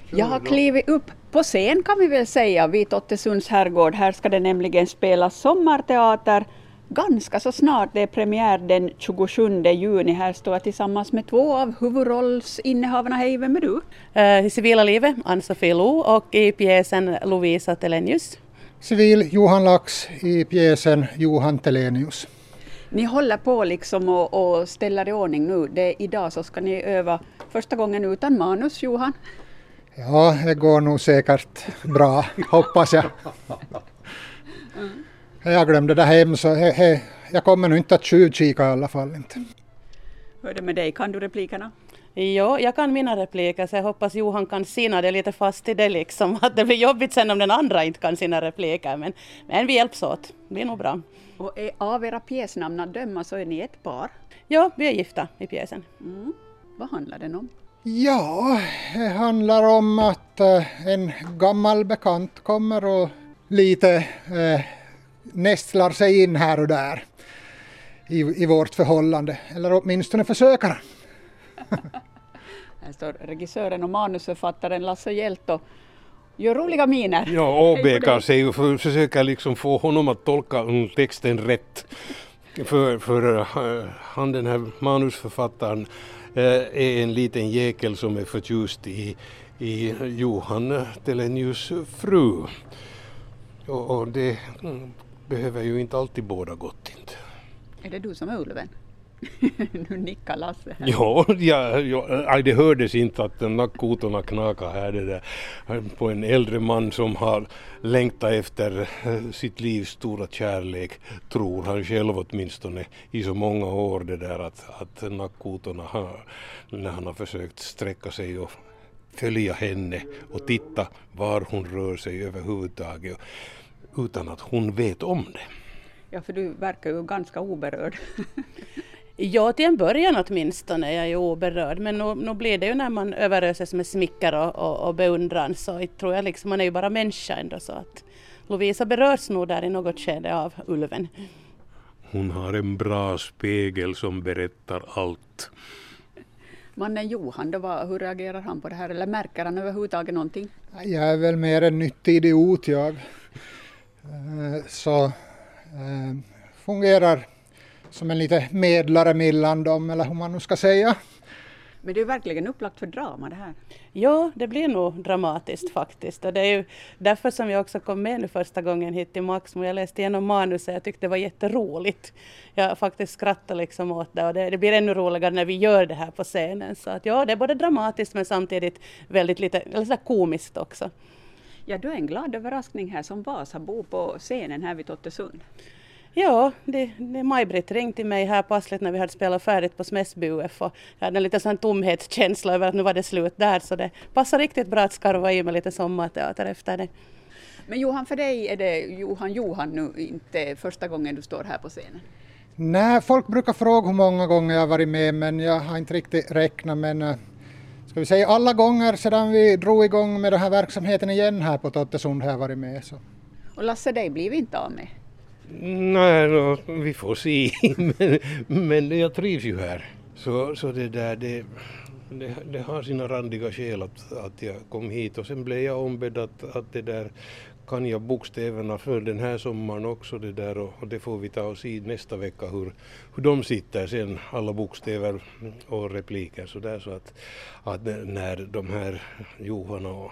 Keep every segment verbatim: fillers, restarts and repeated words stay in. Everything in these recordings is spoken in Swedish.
Jag har klivit upp på scen kan vi väl säga vid Tottesunds herrgård. Här ska det nämligen spelas sommarteater ganska så snart. Det är premiär den tjugosjunde juni. Här står jag tillsammans med två av huvudrollsinnehavarna. Hej, vem är du? Uh, I civila livet Ann-Sofie Lo och i pjäsen Lovisa Telenius. Civil Johan Lax i pjäsen Johan Telenius. Ni håller på liksom och, och ställer i ordning nu. Det, idag så ska ni öva första gången utan manus, Johan. Ja, det går nog säkert bra, hoppas jag. Mm. Jag glömde det hem så he, he, jag kommer nog inte att tjuvkika i alla fall. Inte. Hur är det med dig? Kan du replikerna? Ja, jag kan mina repliker så jag hoppas Johan kan sina det lite fast i det liksom. Att det blir jobbigt sen om den andra inte kan sina repliker. Men, men vi hjälps åt, det blir nog bra. Och är av era pjäsnamn att döma så är ni ett par? Ja, vi är gifta i pjäsen. Mm. Vad handlar den om? Ja, det handlar om att äh, en gammal bekant kommer och lite äh, nästlar sig in här och där i, i vårt förhållande. Eller åtminstone försöker. Här står regissören och manusförfattaren Lasse Hjelt och gör roliga miner. Ja, åbekar sig och för, försöker liksom få honom att tolka texten rätt. För, för uh, han, den här manusförfattaren, uh, är en liten jäkel som är förtjust i, i Johan Telenius fru. Och, och det mm, behöver ju inte alltid båda gott inte. Är det du som är ulven? Nu nickar Lasse här. Ja, ja, ja, det hördes inte att nackkotorna knakar här det där, på en äldre man som har längtat efter sitt livs stora kärlek, tror han själv åtminstone i så många år det där att, att nackkotorna har, när han har försökt sträcka sig och följa henne och titta var hon rör sig överhuvudtaget utan att hon vet om det. Ja, för du verkar ju ganska oberörd. Ja, till en början åtminstone är jag ju oberörd, men nu, nu blir det ju när man överöses med smickar och, och, och beundran, så jag tror jag liksom man är ju bara människa ändå, så att Lovisa berörs nog där i något skede av ulven. Hon har en bra spegel som berättar allt. Mannen Johan, då var, hur reagerar han på det här, eller märker han överhuvudtaget någonting? Jag är väl mer en nyttig idiot jag. Så äh, fungerar som en lite medlare mellan dem, eller hur man nu ska säga. Men det är verkligen upplagt för drama det här. Ja, det blir nog dramatiskt faktiskt. Och det är ju därför som jag också kom med nu första gången hit till Maxmo. Jag läste igenom manuset och jag tyckte det var jätteroligt. Jag faktiskt skrattade liksom åt det, och det, det blir ännu roligare när vi gör det här på scenen. Så att ja, det är både dramatiskt men samtidigt väldigt lite, eller så komiskt också. Ja, du är en glad överraskning här som Vasabo på scenen här vid Tottesund. Ja, det, det Maj-Britt ringde till mig här passligt när vi hade spelat färdigt på Smäsby U F, och jag hade en liten sån tomhetskänsla över att nu var det slut där, så det passar riktigt bra att skarva i med lite sommarteater efter det. Men Johan, för dig är det Johan Johan nu inte första gången du står här på scenen? Nej, folk brukar fråga hur många gånger jag har varit med, men jag har inte riktigt räknat, men ska vi säga alla gånger sedan vi drog igång med den här verksamheten igen här på Tottesund har jag varit med. Så. Och Lasse, dig blir vi inte av med? Nej, no, vi får se, men, men jag trivs ju här. Så, så det där, det, det, det har sina randiga skäl att, att jag kom hit, och sen blev jag ombedd att, att det där kan jag bokstäverna för den här sommaren också, det där, och, och det får vi ta oss i nästa vecka hur, hur de sitter sen, alla bokstäver och repliker så där, så att, att när de här Johan och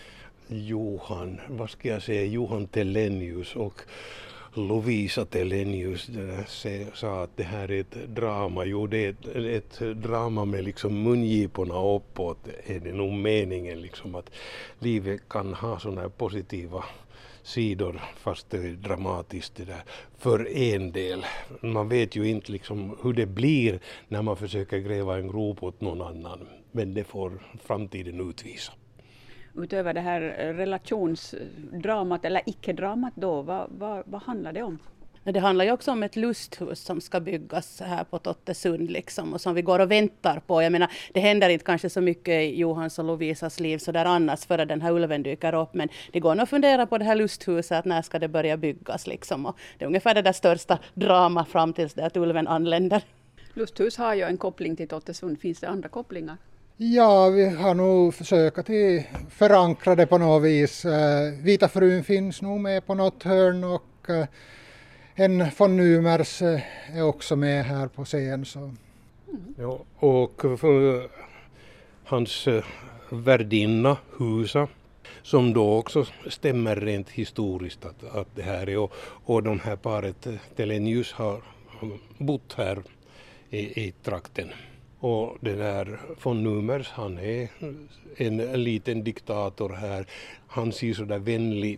Johan, vad ska jag säga, Johan Telenius och Lovisa Telenius sa att det här är ett drama. Jo, det är ett, ett drama med liksom mungiporna uppåt, är det nog meningen liksom att livet kan ha sådana här positiva sidor fast det är dramatiskt det där för en del. Man vet ju inte liksom hur det blir när man försöker gräva en grop åt någon annan, men det får framtiden utvisa. Utöver det här relationsdramat eller icke-dramat då, vad, vad, vad handlar det om? Det handlar ju också om ett lusthus som ska byggas här på Tottesund liksom, och som vi går och väntar på. Jag menar, det händer inte kanske så mycket i Johans och Lovisas liv så där annars före den här ulven dyker upp, men det går nog att fundera på det här lusthuset, att när ska det börja byggas liksom, och det är ungefär det där största drama fram tills det att ulven anländer. Lusthus har ju en koppling till Tottesund, finns det andra kopplingar? Ja, vi har nog försökt att förankra det på något vis. Vita frun finns nog med på något hörn och en von Numers är också med här på scen. Så. Mm. Ja, och för hans värdinna Husa, som då också stämmer rent historiskt att, att det här är, och, och de här paret Telenius har bott här i, i trakten. Och den där von Numers, han är en, en liten diktator här. Han ser så där vänlig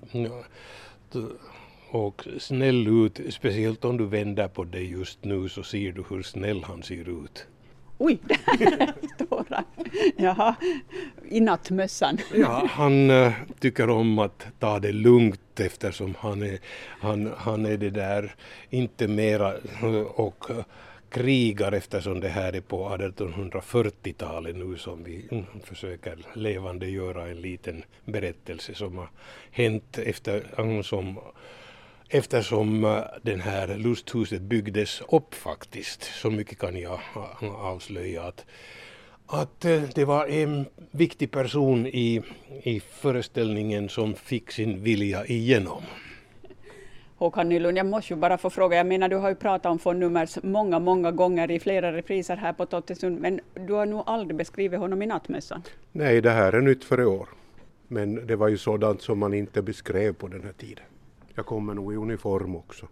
och snäll ut, speciellt om du vänder på dig just nu så ser du hur snäll han ser ut. Oj, där står han. Jaha, i nattmössan. Ja, han uh, tycker om att ta det lugnt eftersom han är, han, han är det där inte mera uh, och uh, krigar eftersom det här är på artonhundrafyrtiotalet nu som vi mm, försöker levande göra en liten berättelse som har hänt efter, um, som Eftersom den här lusthuset byggdes upp faktiskt, så mycket kan jag avslöja att, att det var en viktig person i, i föreställningen som fick sin vilja igenom. Håkan Nylund, jag måste ju bara få fråga, jag menar du har ju pratat om von Numers många, många gånger i flera repriser här på Tottesund, men du har nog aldrig beskrivit honom i nattmässan. Nej, det här är nytt för i år, men det var ju sådant som man inte beskrev på den här tiden. Jag kommer nog i uniform också.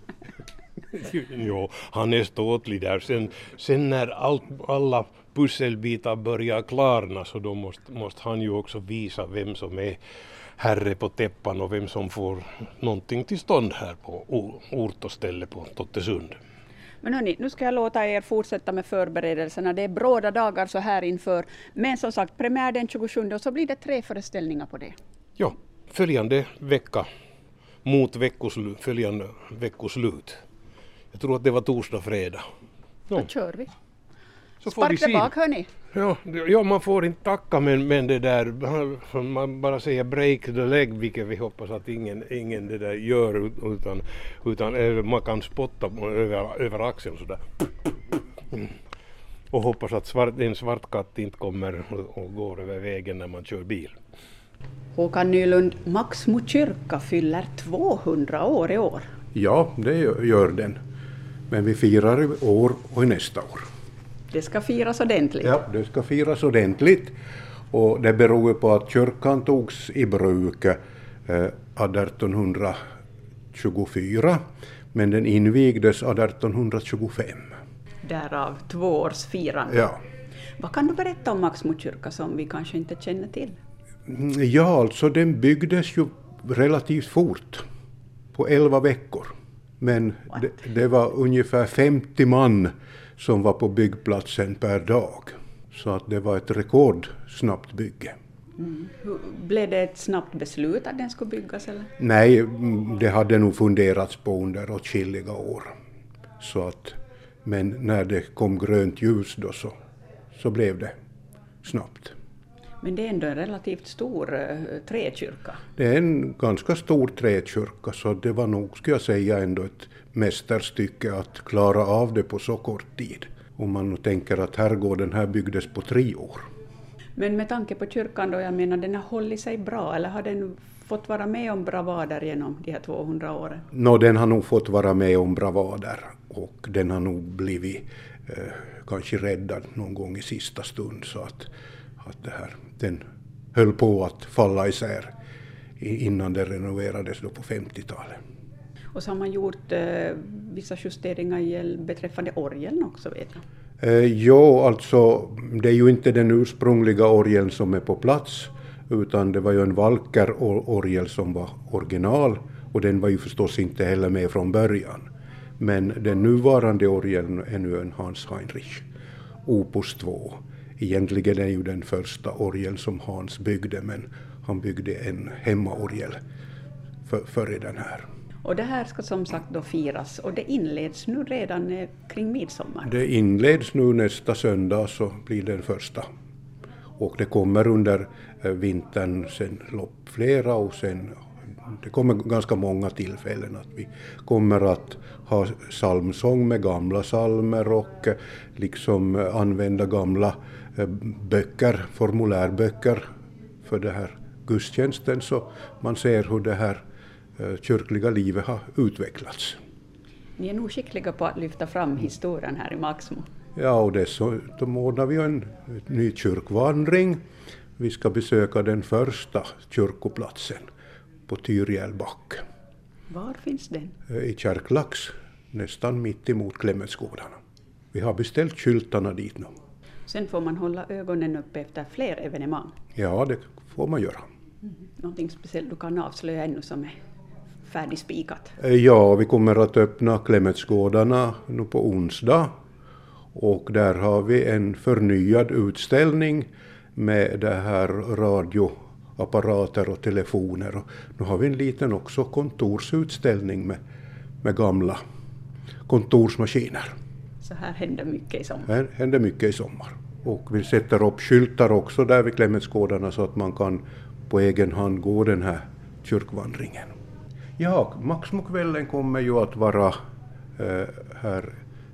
Jo, han är ståtlig där. Sen, sen när allt, alla pusselbitar börjar klarna så då måste, måste han ju också visa vem som är herre på täppan och vem som får någonting till stånd här på ort och ställe på Tottesund. Men hörni, nu ska jag låta er fortsätta med förberedelserna. Det är bråda dagar så här inför. Men som sagt, premiär den tjugosjunde och så blir det tre föreställningar på det. Ja, följande vecka. Mot veckoslu, följande veckoslut. Jag tror att det var torsdag, fredag. Ja. Då kör vi. Så Spark det bak, hörni. Ja, ja, man får inte tacka, men, men det där, man bara säger break the leg, vilket vi hoppas att ingen, ingen det där gör, utan, utan man kan spotta över, över axeln sådär. Mm. Och hoppas att svart, en svart katt inte kommer och går över vägen när man kör bil. Håkan Nylund, Maxmo kyrka fyller tvåhundra år i år. Ja, det gör den. Men vi firar i år och i nästa år. Det ska firas ordentligt. Ja, det ska firas ordentligt. Och det beror på att kyrkan togs i bruk eh, arton tjugofyra. Men den invigdes arton tjugofem. Därav tvåårsfirande. Ja. Vad kan du berätta om Maxmo kyrka som vi kanske inte känner till? Ja, alltså den byggdes ju relativt fort, på elva veckor. Men det, det var ungefär femtio man som var på byggplatsen per dag. Så att det var ett rekordsnabbt bygge. Mm. Blev det ett snabbt beslut att den skulle byggas? Eller? Nej, det hade nog funderats på under åtskilliga år. Så att, men när det kom grönt ljus då så, så blev det snabbt. Men det är ändå en relativt stor uh, träkyrka. Det är en ganska stor träkyrka, så det var nog, skulle jag säga, ändå ett mästerstycke att klara av det på så kort tid. Om man tänker att herrgården här byggdes på tre år. Men med tanke på kyrkan då, jag menar, den har hållit sig bra, eller har den fått vara med om bravader genom de här tvåhundra åren? Nå, den har nog fått vara med om bravader, och den har nog blivit eh, kanske räddad någon gång i sista stund, så att att det här, den höll på att falla isär innan det renoverades då på femtiotalet. Och så har man gjort eh, vissa justeringar beträffande orgeln också, vet jag. Eh, jo, alltså det är ju inte den ursprungliga orgeln som är på plats, utan det var ju en Walker-orgel som var original, och den var ju förstås inte heller med från början. Men den nuvarande orgeln är nu en Hans Heinrich, Opus två. Egentligen är ju den första orgeln som Hans byggde, men han byggde en hemmaorgel för, före den här. Och det här ska som sagt då firas, och det inleds nu redan eh, kring midsommar. Det inleds nu nästa söndag, så blir det den första. Och det kommer under eh, vintern sen lopp flera, och sen det kommer ganska många tillfällen att vi kommer att ha psalmsång med gamla psalmer och eh, liksom eh, använda gamla böcker, formulärböcker för det här gudstjänsten, så man ser hur det här kyrkliga livet har utvecklats. Ni är nog skickliga på att lyfta fram historien här i Maxmo. Ja, och dessutom ordnar vi en ny kyrkvandring. Vi ska besöka den första kyrkoplatsen på Tyrjälback. Var finns den? I Kärklax, nästan mitt emot Klemetsgårdarna. Vi har beställt skyltarna dit nu. Sen får man hålla ögonen uppe efter fler evenemang. Ja, det får man göra. Mm. Någonting speciellt du kan avslöja ännu som är färdigspikat? Ja, vi kommer att öppna Klemetsgårdarna nu på onsdag. Och där har vi en förnyad utställning med det här radioapparater och telefoner. Och nu har vi en liten också kontorsutställning med, med gamla kontorsmaskiner. Så här händer mycket i sommar. Här händer mycket i sommar. Och vi sätter upp skyltar också där vid Klemetsgårdarna så att man kan på egen hand gå den här kyrkvandringen. Ja, Maxmokvällen kommer ju att vara eh, här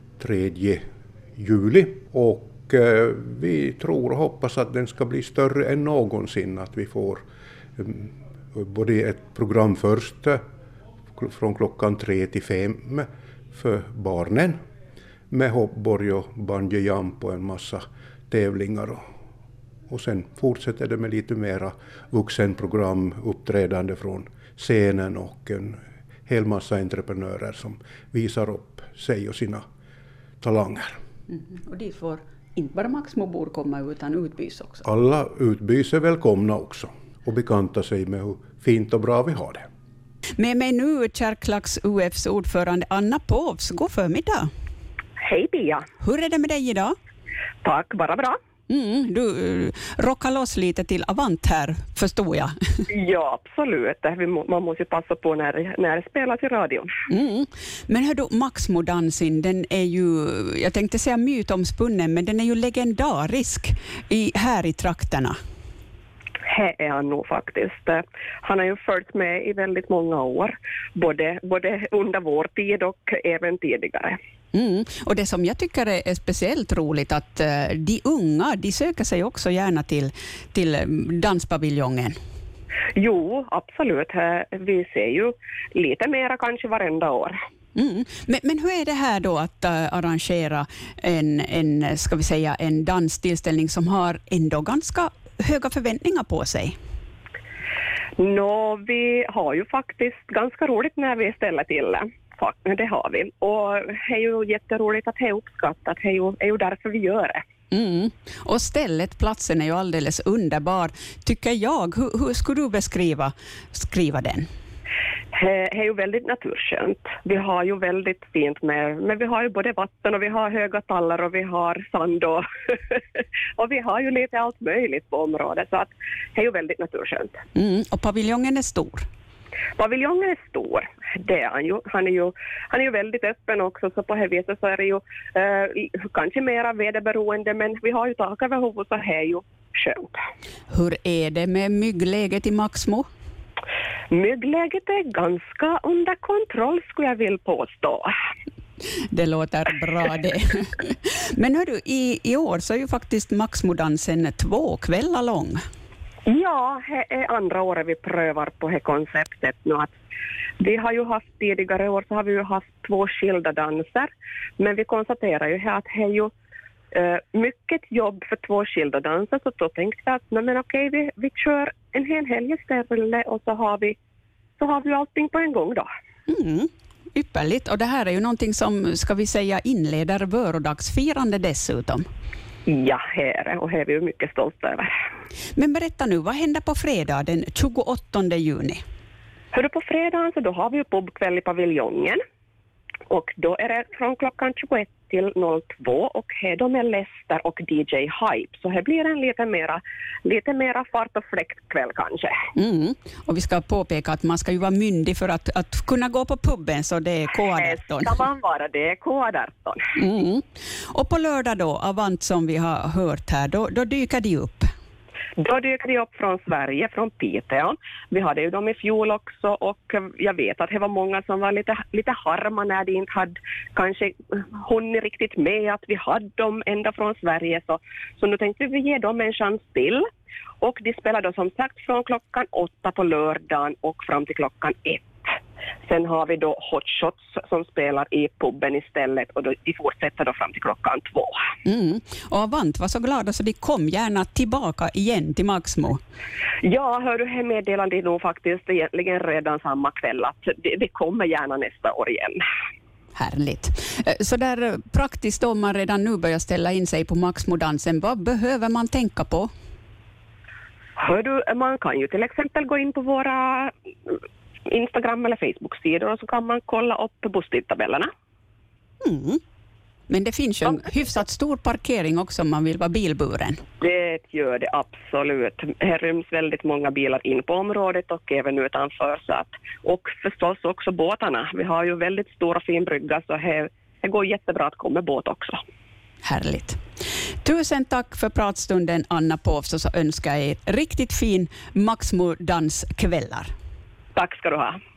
tredje juli och eh, vi tror och hoppas att den ska bli större än någonsin, att vi får eh, både ett program först eh, från klockan tre till fem för barnen med hoppborg och bungee jump och en massa tävlingar och, och sen fortsätter det med lite mera vuxenprogram, uppträdande från scenen och en hel massa entreprenörer som visar upp sig och sina talanger. Mm. Och dit får inte bara Maxmobor komma utan utbys också. Alla utbys är välkomna också och bekanta sig med hur fint och bra vi har det. Med mig nu Kärklax U F:s ordförande Anna Povs. God förmiddag. Hej Pia. Hur är det med dig idag? Tack, bara bra. Mm, du uh, rockar loss lite till Avant här, förstår jag. Ja, absolut. Vi må, man måste ju passa på när, när det spelas i radion. Mm. Men hör du, Maxmo-dansen, den är ju, jag tänkte säga mytomspunnen, men den är ju legendarisk i, här i trakterna. Det är han nog faktiskt. Han har ju följt med i väldigt många år, både, både under vår tid och även tidigare. Mm. Och det som jag tycker är speciellt roligt att uh, de unga, de söker sig också gärna till, till danspaviljongen. Jo, absolut. Vi ser ju lite mera kanske varenda år. Mm. Men, men hur är det här då att uh, arrangera en, en, ska vi säga, en danstillställning som har ändå ganska höga förväntningar på sig? Nå, vi har ju faktiskt ganska roligt när vi ställer till det. Det har vi. Och det är ju jätteroligt att det är uppskattat. Det är ju, är ju därför vi gör det. Mm. Och stället, platsen är ju alldeles underbar, tycker jag. Hur, hur skulle du beskriva skriva den? Det är ju väldigt naturskönt. Vi har ju väldigt fint med, men vi har ju både vatten och vi har höga tallar och vi har sand och, och vi har ju lite allt möjligt på området, så att det är ju väldigt naturskönt. Mm. Och paviljongen är stor? Paviljongen är stor. Det är han ju. Han är ju, han är ju väldigt öppen också, så på det viset så är det ju eh, kanske mera väderberoende, men vi har ju tak över huvudet, så det är ju skönt. Hur är det med myggläget i Maxmo? Myggläget är ganska under kontroll, skulle jag vilja påstå. Det låter bra det. Men hör du, i, i år så är ju faktiskt Maxmo-dansen två kvällar lång. Ja, det är andra året vi prövar på det konceptet nu. Att vi har ju haft tidigare år så har vi ju haft två skilda danser, men vi konstaterar ju att det är ju uh, mycket jobb för två skilda danser, så då tänkte vi att nej, men okej, vi, vi kör en hel helg istället och så har vi så har vi allting på en gång då. Mm, ypperligt. Och det här är ju någonting som, ska vi säga, inleder vörodagsfirande dessutom. Ja, här och här är vi mycket stolta över. Men berätta nu, vad händer på fredag den tjugoåttonde juni? Hörru, på fredagen så då har vi ju pubkväll i paviljongen. Och då är det från klockan tjugoett till noll två och här de är Lester och D J Hype. Så här blir det en lite mera, lite mera fart och fläkt kväll kanske. Mm. Och vi ska påpeka att man ska ju vara myndig för att, att kunna gå på puben, så det är K arton. Det ska man vara, det är K arton. Mm. Och på lördag då, Avant som vi har hört här, då, då dyker de upp. Då dyker de upp från Sverige, från Piteå. Vi hade ju dem i fjol också och jag vet att det var många som var lite, lite harma när de inte hade kanske hunnit riktigt med att vi hade dem ända från Sverige. Så, så nu tänkte vi ge dem en chans till. Och de spelar då som sagt från klockan åtta på lördagen och fram till klockan ett. Sen har vi då Hot Shots som spelar i puben istället och då, de fortsätter då fram till klockan två. Mm. Och Avant var så glada så de kom gärna tillbaka igen till Maxmo. Ja, hör du, här meddelande nog faktiskt egentligen redan samma kväll att det, det kommer gärna nästa år igen. Härligt. Så där praktiskt om man redan nu börjar ställa in sig på Maxmo-dansen, vad behöver man tänka på? Hör du, man kan ju till exempel gå in på våra Instagram- eller Facebook-sidor och så kan man kolla upp busstidtabellerna. Mm. Men det finns ju en hyfsat stor parkering också om man vill vara bilburen. Det gör det absolut. Här ryms väldigt många bilar in på området och även utanför. Så att, och förstås också båtarna. Vi har ju väldigt stora fin brygga så här, det går jättebra att komma med båt också. Härligt. Tusen tack för pratstunden, Anna Påvs, och så önskar jag er riktigt fin Maxmo danskvällar. Tack ska du ha.